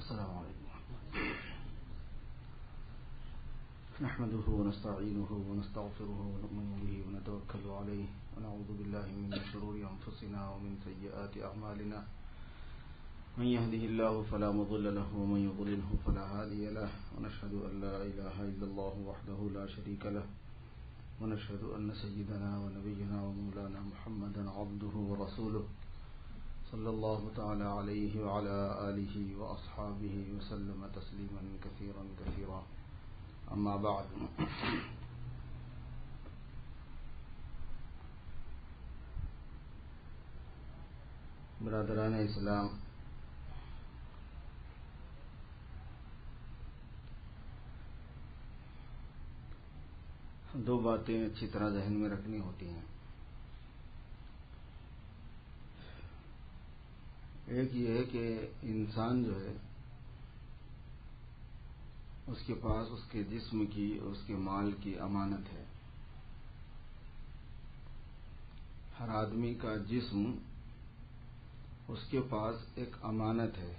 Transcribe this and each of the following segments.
السلام علیکم نحمده ونستعينه ونستغفره ونؤمن به ونتوكل عليه ونعوذ بالله من شرور أنفسنا ومن سيئات أعمالنا من يهده الله فلا مضل له ومن يضلله فلا هادي له ونشهد أن لا إله إلا الله وحده لا شريك له ونشهد أن سيدنا ونبينا ومولانا محمدا عبده ورسوله صلى الله تعالى عليه وعلى آله وأصحابه وسلم تسليما كثيرا كثيرا أما بعد برادران اسلام، دو باتیں اچھی طرح ذہن میں رکھنی ہوتی ہیں۔ ایک یہ ہے کہ انسان جو ہے اس کے پاس اس کے جسم کی اور اس کے مال کی امانت ہے۔ ہر آدمی کا جسم اس کے پاس ایک امانت ہے،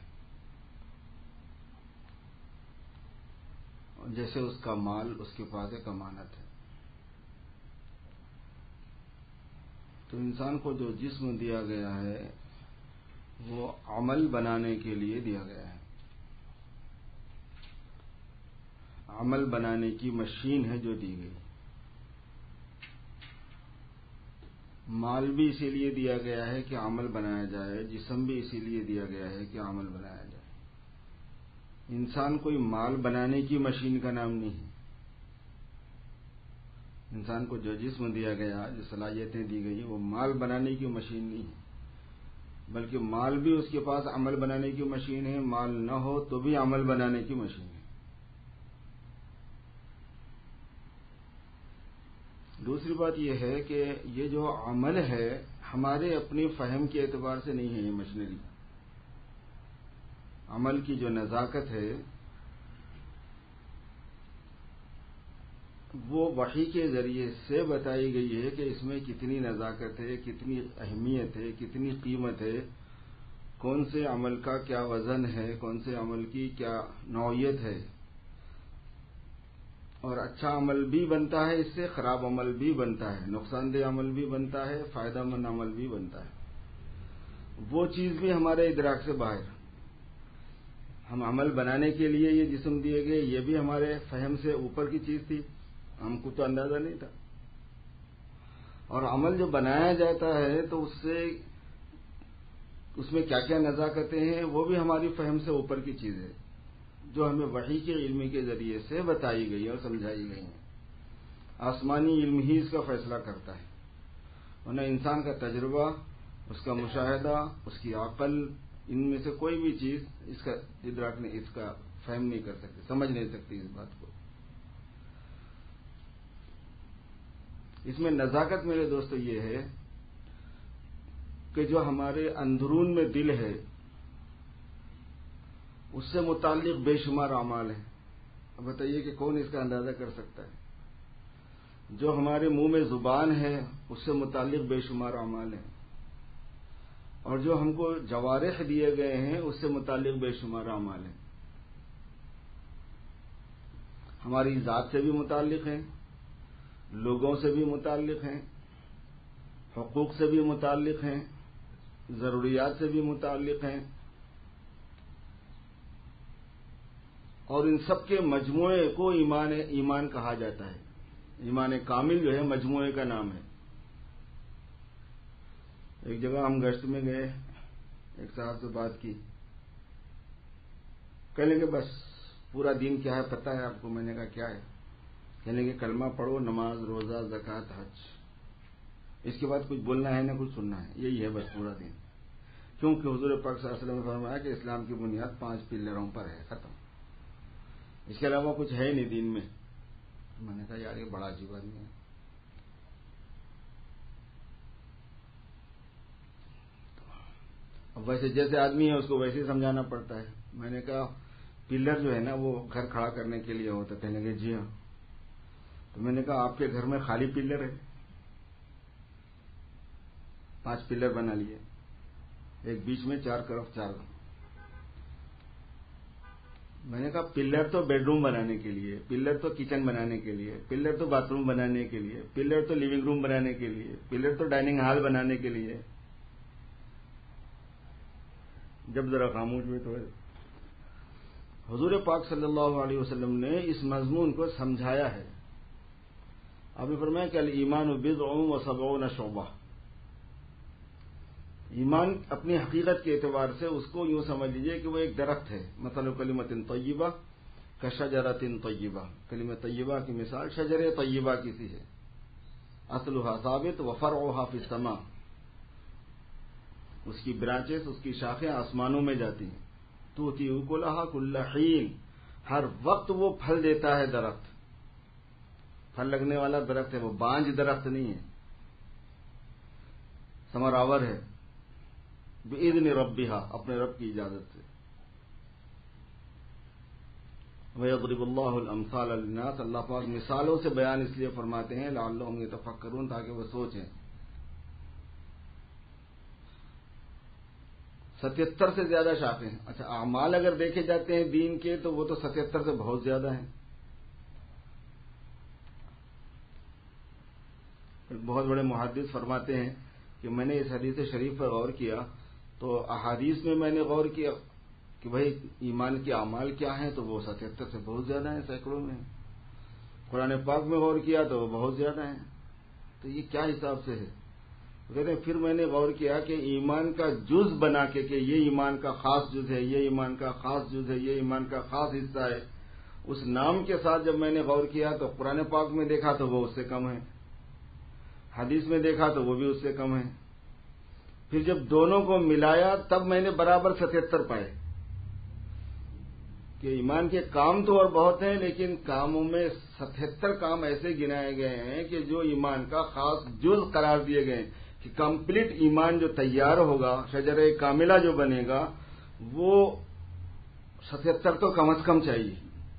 جیسے اس کا مال اس کے پاس ایک امانت ہے۔ تو انسان کو جو جسم دیا گیا ہے وہ عمل بنانے کے لیے دیا گیا ہے، عمل بنانے کی مشین ہے جو دی گئی۔ مال بھی اسی لیے دیا گیا ہے کہ عمل بنایا جائے، جسم بھی اسی لیے دیا گیا ہے کہ عمل بنایا جائے۔ انسان کوئی مال بنانے کی مشین کا نام نہیں ہے۔ انسان کو جو جسم دیا گیا، جو صلاحیتیں دی گئی، وہ مال بنانے کی مشین نہیں ہے، بلکہ مال بھی اس کے پاس عمل بنانے کی مشین ہے، مال نہ ہو تو بھی عمل بنانے کی مشین ہے۔ دوسری بات یہ ہے کہ یہ جو عمل ہے ہمارے اپنی فہم کے اعتبار سے نہیں ہے، یہ مشینری۔ عمل کی جو نزاکت ہے وہ وحی کے ذریعے سے بتائی گئی ہے کہ اس میں کتنی نزاکت ہے، کتنی اہمیت ہے، کتنی قیمت ہے، کون سے عمل کا کیا وزن ہے، کون سے عمل کی کیا نوعیت ہے۔ اور اچھا عمل بھی بنتا ہے، اس سے خراب عمل بھی بنتا ہے، نقصان دہ عمل بھی بنتا ہے، فائدہ مند عمل بھی بنتا ہے۔ وہ چیز بھی ہمارے ادراک سے باہر۔ ہم عمل بنانے کے لیے یہ جسم دیے گئے، یہ بھی ہمارے فہم سے اوپر کی چیز تھی، ہم کو تو اندازہ نہیں تھا۔ اور عمل جو بنایا جاتا ہے تو اس میں کیا کیا نزاکتیں ہیں وہ بھی ہماری فہم سے اوپر کی چیز ہے، جو ہمیں وحی کے علم کے ذریعے سے بتائی گئی اور سمجھائی گئی ہیں۔ آسمانی علم ہی اس کا فیصلہ کرتا ہے، ورنہ انسان کا تجربہ، اس کا مشاہدہ، اس کی عقل، ان میں سے کوئی بھی چیز اس کا ادراک نہیں، اس کا فہم نہیں کر سکتی، سمجھ نہیں سکتی اس بات کو۔ اس میں نزاکت میرے دوستو یہ ہے کہ جو ہمارے اندرون میں دل ہے اس سے متعلق بے شمار اعمال ہیں۔ اب بتائیے کہ کون اس کا اندازہ کر سکتا ہے؟ جو ہمارے منہ میں زبان ہے اس سے متعلق بے شمار اعمال ہیں، اور جو ہم کو جوارح دیے گئے ہیں اس سے متعلق بے شمار اعمال ہیں۔ ہماری ذات سے بھی متعلق ہیں، لوگوں سے بھی متعلق ہیں، حقوق سے بھی متعلق ہیں، ضروریات سے بھی متعلق ہیں، اور ان سب کے مجموعے کو ایمان کہا جاتا ہے۔ ایمان کامل جو ہے مجموعے کا نام ہے۔ ایک جگہ ہم گشت میں گئے، ایک صاحب سے بات کی، کہنے لگے بس پورا دین کیا ہے پتہ ہے آپ کو؟ میں نے کہا کیا ہے؟ کہنے لگے کلمہ پڑھو، نماز، روزہ، زکوٰۃ، حج، اس کے بعد کچھ بولنا ہے نہ کچھ سننا ہے، یہی ہے بس پورا دین۔ کیونکہ حضور پاک صلی اللہ علیہ وسلم نے فرمایا کہ اسلام کی بنیاد 5 پلروں پر ہے، ختم، اس کے علاوہ کچھ ہے نہیں دین میں۔ میں نے کہا یار یہ بڑا عجیب آدمی ہے۔ اب ویسے جیسے آدمی ہے اس کو ویسے ہی سمجھانا پڑتا ہے۔ میں نے کہا پلر جو ہے نا وہ گھر کھڑا کرنے کے لیے ہوتا ہے۔ کہنے لگے جی ہاں۔ تو میں نے کہا آپ کے گھر میں خالی پلر ہے؟ 5 پلر بنا لیے، ایک بیچ میں، 4 طرف 4۔ میں نے کہا پلر تو بیڈ روم بنانے کے لیے، پلر تو کچن بنانے کے لیے، پلر تو باتھ روم بنانے کے لیے، پلر تو لیونگ روم بنانے کے لیے، پلر تو ڈائننگ ہال بنانے کے لیے. جب ذرا خاموش ہوئے تو حضور پاک صلی اللہ علیہ وسلم نے اس مضمون کو سمجھایا ہے. آپ نے فرمایا کہ الایمان بضع و سبعون شعبہ. ایمان اپنی حقیقت کے اعتبار سے اس کو یوں سمجھ لیجئے کہ وہ ایک درخت ہے. مثل کلمۃ طیبہ کشجرۃ طیبہ. کلمہ طیبہ کی مثال شجر طیبہ کی سی ہے. اصلها ثابت وفرعها فی السماء. اس کی برانچز، اس کی شاخیں آسمانوں میں جاتی ہیں. تؤتی اکلھا کل حین. ہر وقت وہ پھل دیتا ہے درخت. پھل لگنے والا درخت ہے، وہ بانج درخت نہیں ہے، ثمر آور ہے. بإذن ربها، اپنے رب کی اجازت سے. وَيَضْرِبُ اللَّهُ الْأَمْثَالَ لِلنَّاسِ. اللہ پاک مثالوں سے بیان اس لیے فرماتے ہیں لعلہم یتفکرون، تاکہ وہ سوچیں. 77 سے زیادہ شاخیں ہیں. اچھا، اعمال اگر دیکھے جاتے ہیں دین کے تو وہ تو 77 سے بہت زیادہ ہیں. بہت بڑے محدث فرماتے ہیں کہ میں نے اس حدیث شریف پر غور کیا تو احادیث میں نے غور کیا کہ بھائی ایمان کے اعمال کیا ہیں تو وہ 77 سے بہت زیادہ ہیں، سینکڑوں میں. قرآن پاک میں غور کیا تو وہ بہت زیادہ ہیں. تو یہ کیا حساب سے ہے؟ کہتے ہیں پھر میں نے غور کیا کہ ایمان کا جز بنا کے کہ یہ ایمان کا خاص جز ہے، یہ ایمان کا خاص جز ہے، یہ ایمان کا خاص حصہ ہے. اس نام کے ساتھ جب میں نے غور کیا تو قرآن پاک میں دیکھا تو وہ اس سے کم ہے، حدیث میں دیکھا تو وہ بھی اس سے کم ہے. پھر جب دونوں کو ملایا تب میں نے برابر 77 پائے کہ ایمان کے کام تو اور بہت ہیں، لیکن کاموں میں 77 کام ایسے گنائے گئے ہیں کہ جو ایمان کا خاص جز قرار دیے گئے ہیں کہ کمپلیٹ ایمان جو تیار ہوگا، شجرہ کاملہ جو بنے گا، وہ 77 تو کم از کم چاہیے.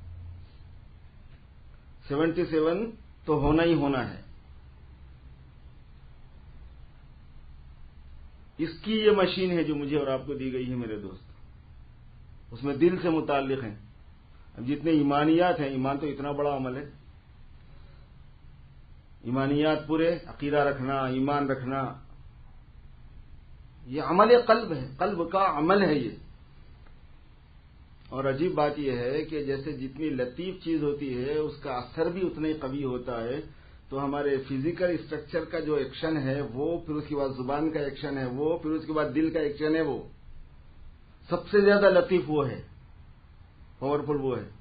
77 تو ہونا ہی ہونا ہے. اس کی یہ مشین ہے جو مجھے اور آپ کو دی گئی ہے میرے دوست. اس میں دل سے متعلق ہیں. اب جتنے ایمانیات ہیں، ایمان تو اتنا بڑا عمل ہے. ایمانیات پورے، عقیدہ رکھنا، ایمان رکھنا، یہ عمل قلب ہے، قلب کا عمل ہے یہ. اور عجیب بات یہ ہے کہ جیسے جتنی لطیف چیز ہوتی ہے اس کا اثر بھی اتنا ہی قوی ہوتا ہے. تو ہمارے فزیکل اسٹرکچر کا جو ایکشن ہے وہ، پھر اس کے بعد زبان کا ایکشن ہے وہ، پھر اس کے بعد دل کا ایکشن ہے وہ، سب سے زیادہ لطیف وہ ہے، پاورفل وہ ہے.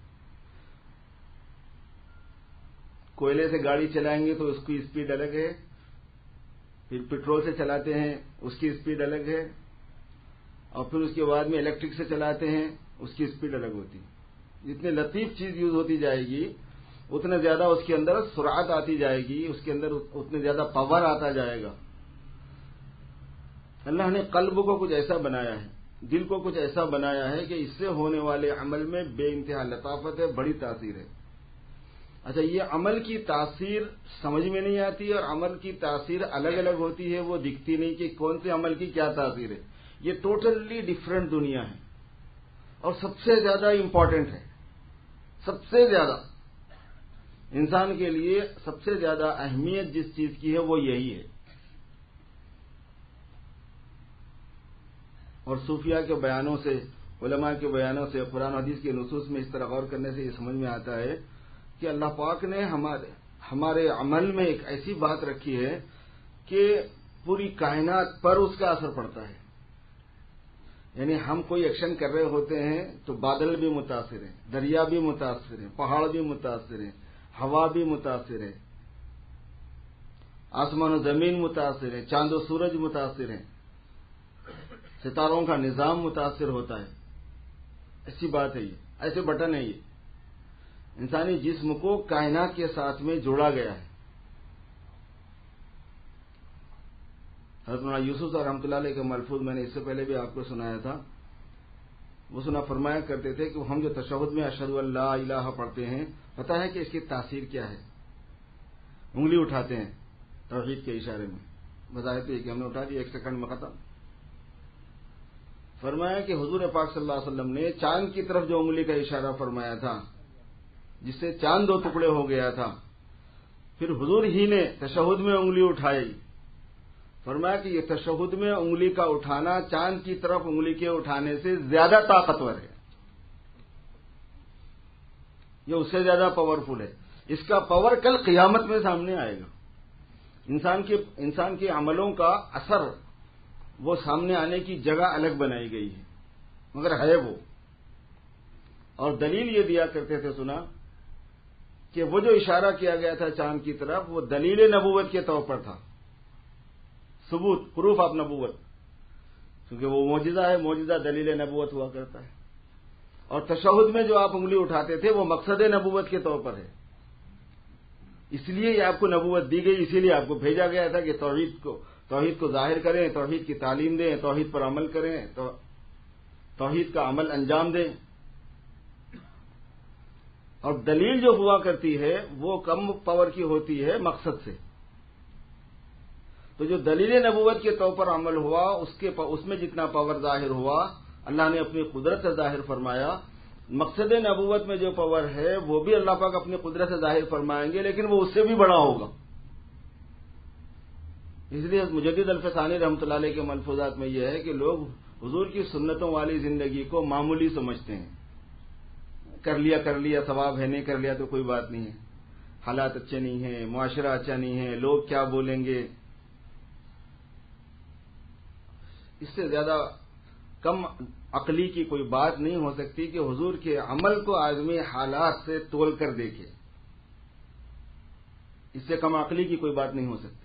کوئلے سے گاڑی چلائیں گے تو اس کی اسپیڈ الگ ہے، پھر پٹرول سے چلاتے ہیں اس کی اسپیڈ الگ ہے، اور پھر اس کے بعد میں الیکٹرک سے چلاتے ہیں اس کی اسپیڈ الگ ہوتی ہے. جتنی لطیف چیز یوز ہوتی جائے گی اتنا زیادہ اس کے اندر سرعت آتی جائے گی، اس کے اندر اتنے زیادہ پاور آتا جائے گا. اللہ نے قلب کو کچھ ایسا بنایا ہے، دل کو کچھ ایسا بنایا ہے کہ اس سے ہونے والے عمل میں بے انتہا لطافت ہے، بڑی تاثیر ہے. اچھا، یہ عمل کی تاثیر سمجھ میں نہیں آتی اور عمل کی تاثیر الگ الگ ہوتی ہے، وہ دکھتی نہیں کہ کون سے عمل کی کیا تاثیر ہے. یہ ٹوٹلی ڈفرینٹ دنیا ہے اور سب سے زیادہ امپورٹنٹ ہے. سب سے زیادہ انسان کے لیے سب سے زیادہ اہمیت جس چیز کی ہے وہ یہی ہے. اور صوفیاء کے بیانوں سے، علماء کے بیانوں سے، قرآن حدیث کے نصوص میں اس طرح غور کرنے سے یہ سمجھ میں آتا ہے کہ اللہ پاک نے ہمارے عمل میں ایک ایسی بات رکھی ہے کہ پوری کائنات پر اس کا اثر پڑتا ہے. یعنی ہم کوئی ایکشن کر رہے ہوتے ہیں تو بادل بھی متاثر ہیں، دریا بھی متاثر ہیں، پہاڑ بھی متاثر ہیں، ہوا بھی متاثر ہے، آسمان و زمین متاثر ہے، چاند و سورج متاثر ہیں، ستاروں کا نظام متاثر ہوتا ہے. ایسی بات ہے، یہ ایسے بٹن ہے. یہ انسانی جسم کو کائنات کے ساتھ میں جوڑا گیا ہے. حضرت مولانا یوسف رحمۃ اللہ علیہ کے ملفوظ میں نے اس سے پہلے بھی آپ کو سنایا تھا. وہ فرمایا کرتے تھے کہ ہم جو تشہد میں اشہد ان لا الہ پڑھتے ہیں، پتہ ہے کہ اس کی تاثیر کیا ہے؟ انگلی اٹھاتے ہیں توحید کے اشارے میں، بظاہر تو یہ کہ ہم نے اٹھا دی، 1 سیکنڈ میں ختم. فرمایا کہ حضور پاک صلی اللہ علیہ وسلم نے چاند کی طرف جو انگلی کا اشارہ فرمایا تھا جس سے چاند 2 ٹکڑے ہو گیا تھا، پھر حضور ہی نے تشہد میں انگلی اٹھائی. فرمایا کہ یہ تشہد میں انگلی کا اٹھانا چاند کی طرف انگلی کے اٹھانے سے زیادہ طاقتور ہے، یہ اس سے زیادہ پاورفل ہے. اس کا پاور کل قیامت میں سامنے آئے گا. انسان کے عملوں کا اثر وہ سامنے آنے کی جگہ الگ بنائی گئی ہے، مگر ہے وہ. اور دلیل یہ دیا کرتے تھے، سنا کہ وہ جو اشارہ کیا گیا تھا چاند کی طرف، وہ دلیل نبوت کے طور پر تھا، ثبوت، پروف آف نبوت، کیونکہ وہ معجزہ ہے، معجزہ دلیل نبوت ہوا کرتا ہے. اور تشہد میں جو آپ انگلی اٹھاتے تھے وہ مقصد نبوت کے طور پر ہے. اس لیے یہ آپ کو نبوت دی گئی، اسی لیے آپ کو بھیجا گیا تھا کہ توحید کو ظاہر کریں، توحید کی تعلیم دیں، توحید پر عمل کریں، توحید کا عمل انجام دیں. اور دلیل جو ہوا کرتی ہے وہ کم پاور کی ہوتی ہے مقصد سے. تو جو دلیل نبوت کے طور پر عمل ہوا اس میں جتنا پاور ظاہر ہوا اللہ نے اپنی قدرت سے ظاہر فرمایا. مقصد نبوت میں جو پاور ہے وہ بھی اللہ پاک اپنی قدرت سے ظاہر فرمائیں گے، لیکن وہ اس سے بھی بڑا ہوگا. اس لیے مجدد الفسانی رحمۃ اللہ علیہ کے ملفوظات میں یہ ہے کہ لوگ حضور کی سنتوں والی زندگی کو معمولی سمجھتے ہیں. کر لیا ثواب ہے، نہیں کر لیا تو کوئی بات نہیں ہے، حالات اچھے نہیں ہیں، معاشرہ اچھا نہیں ہے، لوگ کیا بولیں گے. اس سے زیادہ کم عقلی کی کوئی بات نہیں ہو سکتی کہ حضور کے عمل کو آدمی حالات سے تول کر دیکھے. اس سے کم عقلی کی کوئی بات نہیں ہو سکتی.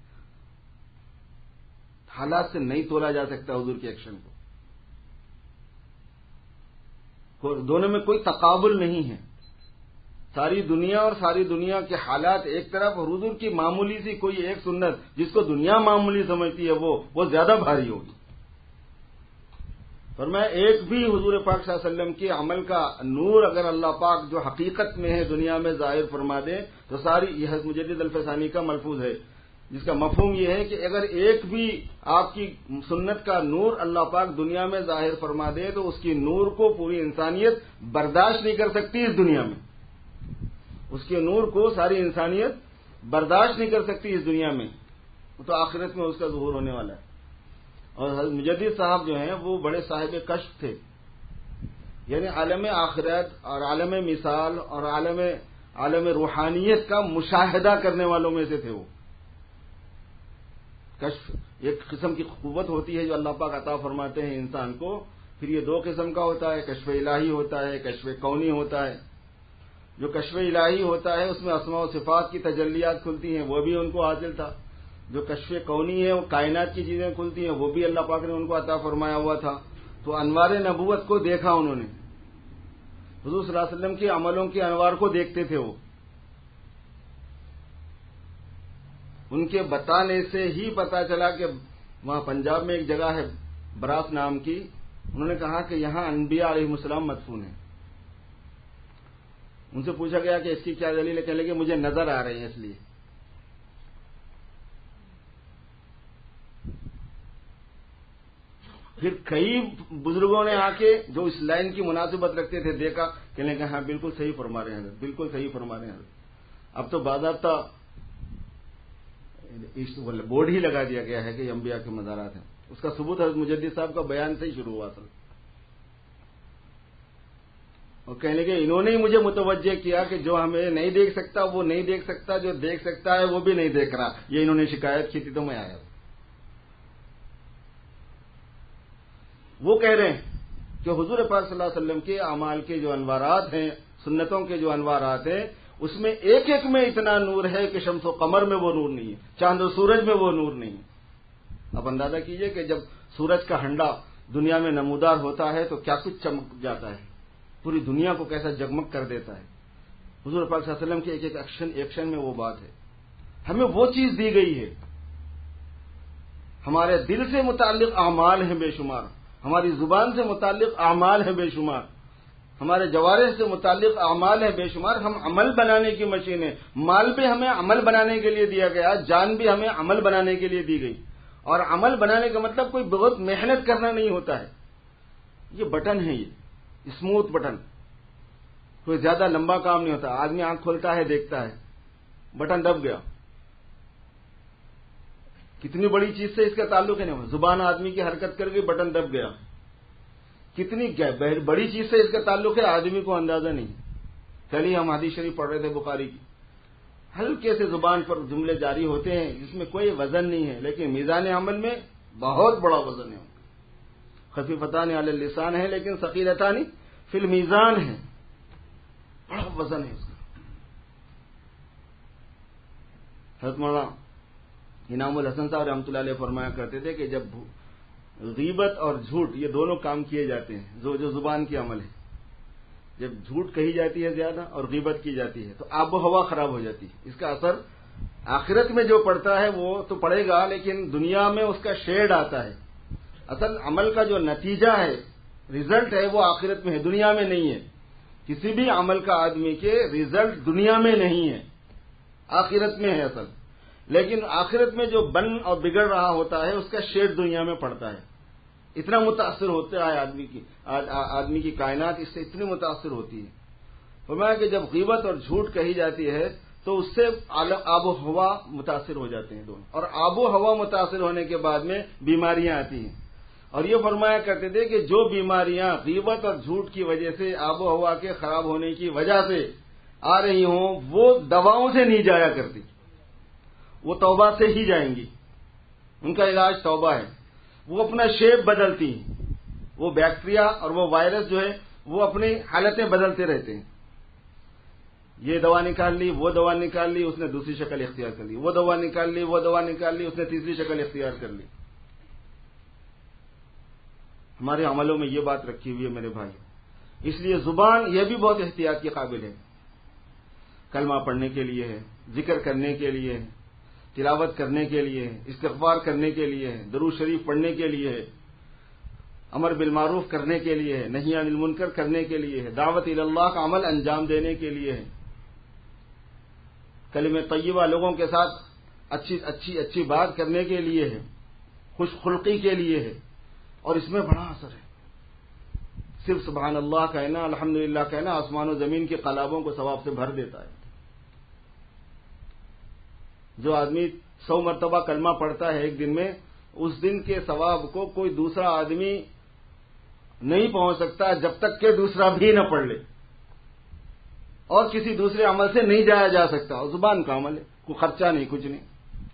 حالات سے نہیں تولا جا سکتا حضور کے ایکشن کو. دونوں میں کوئی تقابل نہیں ہے. ساری دنیا اور ساری دنیا کے حالات ایک طرف، اور حضور کی معمولی سی کوئی ایک سنت جس کو دنیا معمولی سمجھتی ہے وہ زیادہ بھاری ہوگی. فرمایا ایک بھی حضور پاک صلی اللہ علیہ وسلم کے عمل کا نور اگر اللہ پاک جو حقیقت میں ہے دنیا میں ظاہر فرما دے تو ساری، یہ مجدد الفسانی کا ملفوظ ہے جس کا مفہوم یہ ہے کہ اگر ایک بھی آپ کی سنت کا نور اللہ پاک دنیا میں ظاہر فرما دے تو اس کی نور کو پوری انسانیت برداشت نہیں کر سکتی اس دنیا میں. اس کے نور کو ساری انسانیت برداشت نہیں کر سکتی اس دنیا میں، تو آخرت میں اس کا ظہور ہونے والا ہے. اور مجدد صاحب جو ہیں وہ بڑے صاحب کشف تھے، یعنی عالم آخرت اور عالم مثال اور عالم روحانیت کا مشاہدہ کرنے والوں میں سے تھے. وہ کشف ایک قسم کی قوت ہوتی ہے جو اللہ پاک عطا فرماتے ہیں انسان کو. پھر یہ 2 قسم کا ہوتا ہے، کشف الہی ہوتا ہے، کشف کونی ہوتا ہے. جو کشف الہی ہوتا ہے اس میں اسماء و صفات کی تجلیات کھلتی ہیں، وہ بھی ان کو حاصل تھا. جو کشف کونی ہے وہ کائنات کی چیزیں کھلتی ہیں، وہ بھی اللہ پاک نے ان کو عطا فرمایا ہوا تھا. تو انوار نبوت کو دیکھا انہوں نے، حضور صلی اللہ علیہ وسلم کے عملوں کے انوار کو دیکھتے تھے. وہ ان کے بتانے سے ہی پتا چلا کہ وہاں پنجاب میں ایک جگہ ہے براس نام کی، انہوں نے کہا کہ یہاں انبیاء علیہ السلام مدفون ہیں. ان سے پوچھا گیا کہ اس کی کیا دلیل ہے، کہنے لگے مجھے نظر آ رہے ہیں اس لیے. پھر کئی بزرگوں نے آ کے جو اس لائن کی مناسبت رکھتے تھے دیکھا، کہنے لگے ہاں بالکل صحیح فرما رہے ہیں حضرت، بالکل صحیح فرما رہے ہیں حضرت. اب تو باضابطہ بورڈ ہی لگا دیا گیا ہے کہ یہ انبیاء کے مزارات ہیں. اس کا ثبوت حضرت مجدد صاحب کا بیان سے ہی شروع ہوا اصل. اور کہنے لگے انہوں نے ہی مجھے متوجہ کیا کہ جو ہمیں نہیں دیکھ سکتا وہ نہیں دیکھ سکتا، جو دیکھ سکتا ہے وہ بھی نہیں دیکھ رہا. یہ انہوں نے شکایت کی تھی تو میں آیا. وہ کہہ رہے ہیں کہ حضور پاک صلی اللہ علیہ وسلم کے اعمال کے جو انوارات ہیں، سنتوں کے جو انوارات ہیں، اس میں ایک ایک میں اتنا نور ہے کہ شمس و قمر میں وہ نور نہیں ہے، چاند و سورج میں وہ نور نہیں ہے. اب اندازہ کیجئے کہ جب سورج کا ہنڈا دنیا میں نمودار ہوتا ہے تو کیا کچھ چمک جاتا ہے، پوری دنیا کو کیسا جگمگ کر دیتا ہے. حضور پاک صلی اللہ علیہ وسلم کے ایک ایک ایکشن میں وہ بات ہے. ہمیں وہ چیز دی گئی ہے. ہمارے دل سے متعلق اعمال ہیں بے شمار، ہماری زبان سے متعلق اعمال ہیں بے شمار، ہمارے جوارح سے متعلق اعمال ہیں بے شمار. ہم عمل بنانے کی مشین ہیں. مال بھی ہمیں عمل بنانے کے لیے دیا گیا، جان بھی ہمیں عمل بنانے کے لیے دی گئی. اور عمل بنانے کا مطلب کوئی بہت محنت کرنا نہیں ہوتا ہے. یہ بٹن ہے، یہ اسموتھ بٹن، کوئی زیادہ لمبا کام نہیں ہوتا. آدمی آنکھ کھولتا ہے دیکھتا ہے بٹن دب گیا. کتنی بڑی چیز سے اس کا تعلق ہے نا. زبان آدمی کی حرکت کر گئی بٹن دب گیا. کتنی بڑی چیز سے اس کا تعلق ہے آدمی کو اندازہ نہیں. کل ہی ہم حدیث شریف پڑھ رہے تھے بخاری کی. ہلکے سے زبان پر جملے جاری ہوتے ہیں جس میں کوئی وزن نہیں ہے، لیکن میزان عمل میں بہت بڑا وزن ہے. خفیفتان علی اللسان ہے لیکن ثقیلتان فی المیزان ہے. بڑا وزن ہے اس کا. حضرت مولانا انعام الحسن صاحب رحمۃ اللہ علیہ فرمایا کرتے تھے کہ جب غیبت اور جھوٹ یہ دونوں کام کیے جاتے ہیں، جو زبان کی عمل ہے، جب جھوٹ کہی جاتی ہے زیادہ اور غیبت کی جاتی ہے تو آب و ہوا خراب ہو جاتی ہے. اس کا اثر آخرت میں جو پڑتا ہے وہ تو پڑے گا، لیکن دنیا میں اس کا شیڈ آتا ہے. اصل عمل کا جو نتیجہ ہے، ریزلٹ ہے، وہ آخرت میں ہے، دنیا میں نہیں ہے. کسی بھی عمل کا آدمی کے ریزلٹ دنیا میں نہیں ہے، آخرت میں ہے اصل. لیکن آخرت میں جو بن اور بگڑ رہا ہوتا ہے اس کا شیڈ دنیا میں پڑتا ہے. اتنا متاثر ہوتا ہے آدمی کی کائنات اس سے اتنی متاثر ہوتی ہے. فرمایا کہ جب غیبت اور جھوٹ کہی جاتی ہے تو اس سے آب و ہوا متاثر ہو جاتے ہیں دونوں، اور آب و ہوا متاثر ہونے کے بعد میں بیماریاں آتی ہیں. اور یہ فرمایا کرتے تھے کہ جو بیماریاں غیبت اور جھوٹ کی وجہ سے آب و ہوا کے خراب ہونے کی وجہ سے آ رہی ہوں وہ دواؤں سے نہیں جایا کرتی، وہ توبہ سے ہی جائیں گی. ان کا علاج توبہ ہے. وہ اپنا شیپ بدلتی ہیں، وہ بیکٹیریا اور وہ وائرس جو ہے وہ اپنی حالتیں بدلتے رہتے ہیں. یہ دوا نکال لی، وہ دوا نکال لی، اس نے دوسری شکل اختیار کر لی. وہ دوا نکال لی، وہ دوا نکال لی، اس نے تیسری شکل اختیار کر لی. ہمارے عملوں میں یہ بات رکھی ہوئی ہے میرے بھائی. اس لیے زبان یہ بھی بہت احتیاط کی قابل ہے. کلمہ پڑھنے کے لیے ہے، ذکر کرنے کے لیے ہے، تلاوت کرنے کے لیے ہے، استغفار کرنے کے لیے ہے، درود شریف پڑھنے کے لیے ہے، امر بالمعروف کرنے کے لیے ہے، نہی عن المنکر کرنے کے لیے ہے، دعوت اللہ کا عمل انجام دینے کے لیے ہے، کلمہ طیبہ لوگوں کے ساتھ اچھی بات کرنے کے لیے ہے، خوش خلقی کے لیے ہے. اور اس میں بڑا اثر ہے. صرف سبحان اللہ کہنا، الحمدللہ کہنا آسمان و زمین کے قلابوں کو ثواب سے بھر دیتا ہے. جو آدمی 100 مرتبہ کلمہ پڑھتا ہے ایک دن میں، اس دن کے ثواب کو کوئی دوسرا آدمی نہیں پہنچ سکتا جب تک کہ دوسرا بھی نہ پڑھ لے، اور کسی دوسرے عمل سے نہیں جایا جا سکتا. اور زبان کا عمل ہے، کوئی خرچہ نہیں، کچھ نہیں.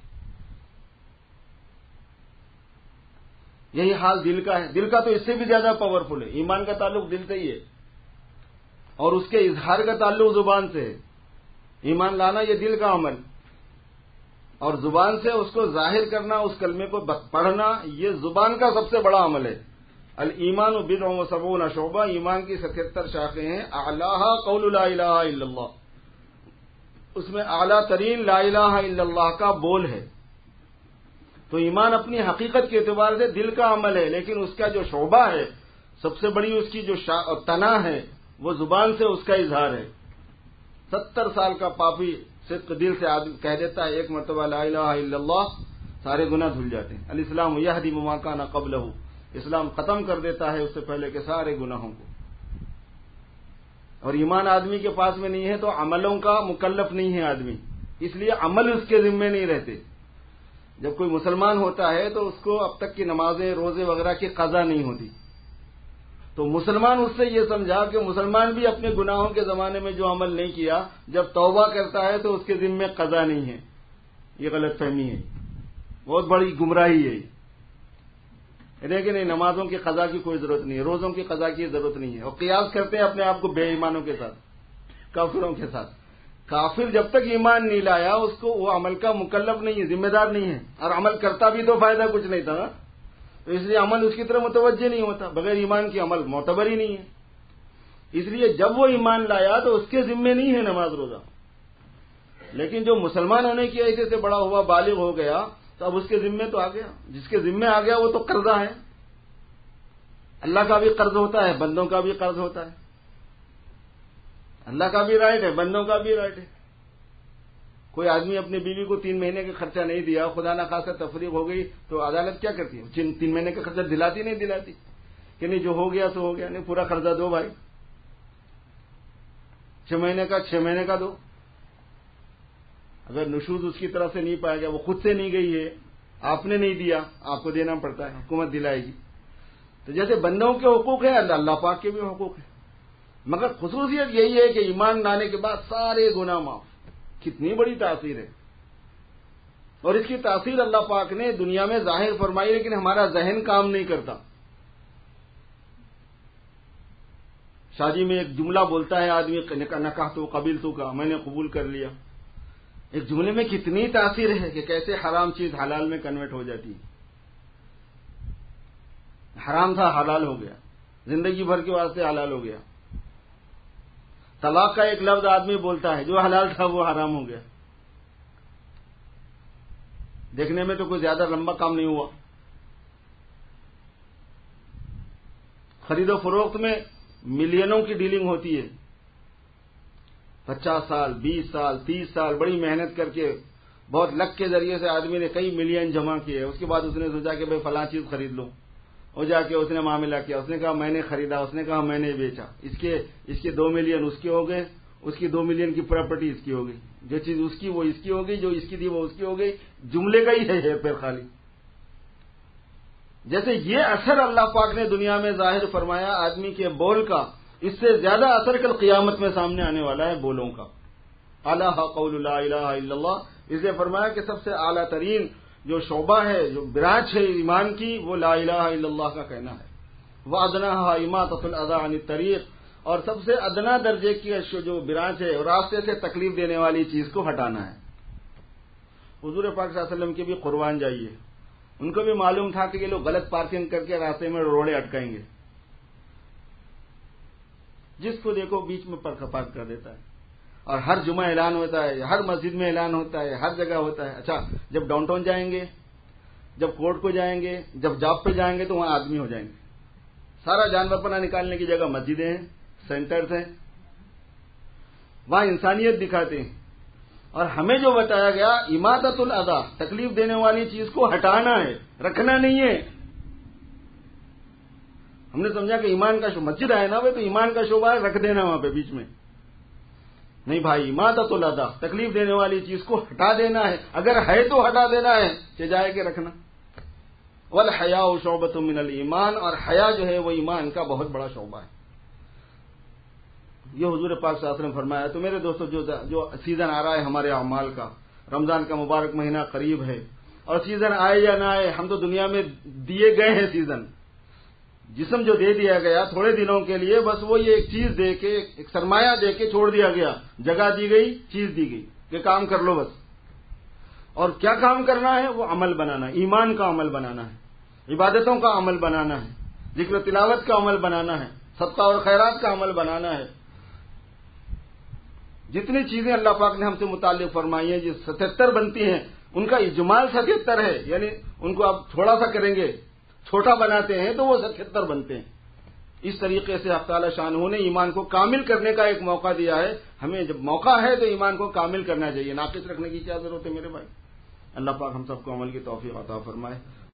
یہی حال دل کا ہے. دل کا تو اس سے بھی زیادہ پاورفل ہے. ایمان کا تعلق دل سے ہی ہے اور اس کے اظہار کا تعلق زبان سے ہے. ایمان لانا یہ دل کا عمل، اور زبان سے اس کو ظاہر کرنا، اس کلمے کو پڑھنا، یہ زبان کا سب سے بڑا عمل ہے. الایمان بضع و سبعون شعبہ، ایمان کی 77 شاخیں ہیں. اعلیٰ قول لا الہ الا اللہ، اس میں اعلیٰ ترین لا الہ الا اللہ کا بول ہے. تو ایمان اپنی حقیقت کے اعتبار سے دل کا عمل ہے، لیکن اس کا جو شعبہ ہے، سب سے بڑی اس کی جو تنا ہے، وہ زبان سے اس کا اظہار ہے. 70 سال کا پاپی صدق دل سے آدمی کہہ دیتا ہے ایک مرتبہ لا الہ الا اللہ، سارے گناہ دھل جاتے ہیں. الاسلام یہدم ما کان قبلہ، اسلام ختم کر دیتا ہے اس سے پہلے کے سارے گناہوں کو. اور ایمان آدمی کے پاس میں نہیں ہے تو عملوں کا مکلف نہیں ہے آدمی، اس لیے عمل اس کے ذمے نہیں رہتے. جب کوئی مسلمان ہوتا ہے تو اس کو اب تک کی نمازیں، روزے وغیرہ کی قضا نہیں ہوتی. تو مسلمان اس سے یہ سمجھا کہ مسلمان بھی اپنے گناہوں کے زمانے میں جو عمل نہیں کیا، جب توبہ کرتا ہے تو اس کے ذمے قضا نہیں ہے. یہ غلط فہمی ہے، بہت بڑی گمراہی ہے. لیکن نہیں، نمازوں کی قضا کی کوئی ضرورت نہیں ہے، روزوں کی قضا کی ضرورت نہیں ہے. اور قیاس کرتے ہیں اپنے آپ کو بے ایمانوں کے ساتھ، کافروں کے ساتھ. کافر جب تک ایمان نہیں لایا اس کو وہ عمل کا مکلف نہیں ہے، ذمہ دار نہیں ہے. اور عمل کرتا بھی تو فائدہ کچھ نہیں تھا، تو اس لیے عمل اس کی طرف متوجہ نہیں ہوتا. بغیر ایمان کی عمل معتبر ہی نہیں ہے. اس لیے جب وہ ایمان لایا تو اس کے ذمے نہیں ہے نماز روزہ. لیکن جو مسلمان ہونے کی حیثیت سے بڑا ہوا، بالغ ہو گیا، تو اب اس کے ذمے تو آ گیا. جس کے ذمے آ گیا وہ تو قرضہ ہے. اللہ کا بھی قرض ہوتا ہے، بندوں کا بھی قرض ہوتا ہے. اللہ کا بھی رائٹ ہے، بندوں کا بھی رائٹ ہے. کوئی آدمی اپنی بیوی کو 3 مہینے کا خرچہ نہیں دیا، خدا نہ خاصا تفریق ہو گئی تو عدالت کیا کرتی ہے؟ 3 مہینے کا خرچہ دلاتی نہیں دلاتی. کہ نہیں جو ہو گیا سو ہو گیا، نہیں پورا قرضہ دو بھائی، 6 مہینے کا 6 مہینے کا دو. اگر نشوز اس کی طرف سے نہیں پائے گا، وہ خود سے نہیں گئی ہے، آپ نے نہیں دیا، آپ کو دینا پڑتا ہے، حکومت دلائے گی. تو جیسے بندوں کے حقوق ہیں، اللہ پاک کے بھی حقوق ہیں. مگر خصوصیت یہی ہے کہ ایمان لانے کے بعد سارے گناہ معاف. کتنی بڑی تاثیر ہے، اور اس کی تاثیر اللہ پاک نے دنیا میں ظاہر فرمائی، لیکن ہمارا ذہن کام نہیں کرتا. شادی میں ایک جملہ بولتا ہے آدمی، نکاح تو قبیل تو کا، میں نے قبول کر لیا. ایک جملے میں کتنی تاثیر ہے کہ کیسے حرام چیز حلال میں کنورٹ ہو جاتی ہے. حرام تھا حلال ہو گیا، زندگی بھر کے واسطے حلال ہو گیا. طلاق کا ایک لفظ آدمی بولتا ہے، جو حلال تھا وہ حرام ہو گیا. دیکھنے میں تو کوئی زیادہ لمبا کام نہیں ہوا. خرید و فروخت میں ملینوں کی ڈیلنگ ہوتی ہے. 50 سال 20 سال 30 سال بڑی محنت کر کے بہت لک کے ذریعے سے آدمی نے کئی ملین جمع کیے. اس کے بعد اس نے سوچا کہ بھائی فلاں چیز خرید لو، اور جا کے اس نے معاملہ کیا. اس نے کہا میں نے خریدا، اس نے کہا میں نے بیچا. اس کے 2 ملین اس کے ہو گئے، اس کی 2 ملین کی پراپرٹی اس کی ہو گئی. جو چیز اس کی وہ اس کی ہو گئی، جو اس کی تھی وہ اس کی ہو گئی. جملے کا ہی ہے پھر خالی. جیسے یہ اثر اللہ پاک نے دنیا میں ظاہر فرمایا آدمی کے بول کا، اس سے زیادہ اثر کل قیامت میں سامنے آنے والا ہے بولوں کا. اعلیٰ قول لا الہ الا اللہ. اس لیے فرمایا کہ سب سے اعلیٰ ترین جو شعبہ ہے، جو برانچ ہے ایمان کی، وہ لا الہ الا اللہ کا کہنا ہے. وَأَدْنَاهَا إِمَاطَةُ الْأَذَىٰ عَنِ الطَّرِيقِ. اور سب سے ادنا درجے کی جو برانچ ہے، راستے سے تکلیف دینے والی چیز کو ہٹانا ہے. حضور پاک صلی اللہ علیہ وسلم کے بھی قربان جائیے، ان کو بھی معلوم تھا کہ یہ لوگ غلط پارکنگ کر کے راستے میں روڑے اٹکائیں گے. جس کو دیکھو بیچ میں پارک کر دیتا ہے. اور ہر جمعہ اعلان ہوتا ہے، ہر مسجد میں اعلان ہوتا ہے، ہر جگہ ہوتا ہے. اچھا جب ڈاؤن ٹاؤن جائیں گے، جب کورٹ کو جائیں گے، جب جاب پہ جائیں گے تو وہاں آدمی ہو جائیں گے. سارا جانور پناہ نکالنے کی جگہ مسجدیں ہیں، سینٹرز ہیں، وہاں انسانیت دکھاتے ہیں. اور ہمیں جو بتایا گیا اماطۃ الاذی، تکلیف دینے والی چیز کو ہٹانا ہے، رکھنا نہیں ہے. ہم نے سمجھا کہ ایمان کا مسجد ہے نا وہ تو ایمان کا شعبہ ہے، رکھ دینا وہاں پہ بیچ میں. نہیں بھائی، اماطۃ الاذی، تکلیف دینے والی چیز کو ہٹا دینا ہے. اگر ہے تو ہٹا دینا ہے، کہ جائے کہ رکھنا. والحیاء شعبۃ من الایمان. اور حیا جو ہے وہ ایمان کا بہت بڑا شعبہ ہے. یہ حضور پاک صلی اللہ علیہ وسلم فرمایا. تو میرے دوستو، جو سیزن آ رہا ہے ہمارے اعمال کا، رمضان کا مبارک مہینہ قریب ہے، اور سیزن آئے یا نہ آئے، ہم تو دنیا میں دیے گئے ہیں سیزن. جسم جو دے دیا گیا تھوڑے دنوں کے لیے، بس وہ یہ ایک چیز دے کے، ایک سرمایہ دے کے چھوڑ دیا گیا. جگہ دی گئی، چیز دی گئی کہ کام کر لو بس. اور کیا کام کرنا ہے؟ وہ عمل بنانا ہے، ایمان کا عمل بنانا ہے، عبادتوں کا عمل بنانا ہے، ذکر و تلاوت کا عمل بنانا ہے، صدقہ اور خیرات کا عمل بنانا ہے. جتنی چیزیں اللہ پاک نے ہم سے متعلق فرمائی ہیں، جو 77 بنتی ہیں، ان کا اجمال 77 ہے. یعنی ان کو آپ تھوڑا سا کریں گے، چھوٹا بناتے ہیں تو وہ 77 بنتے ہیں. اس طریقے سے حق تعالی شانہ نے ایمان کو کامل کرنے کا ایک موقع دیا ہے. ہمیں جب موقع ہے تو ایمان کو کامل کرنا چاہیے، ناقص رکھنے کی کیا ضرورت ہے میرے بھائی. اللہ پاک ہم سب کو عمل کی توفیق عطا فرمائے.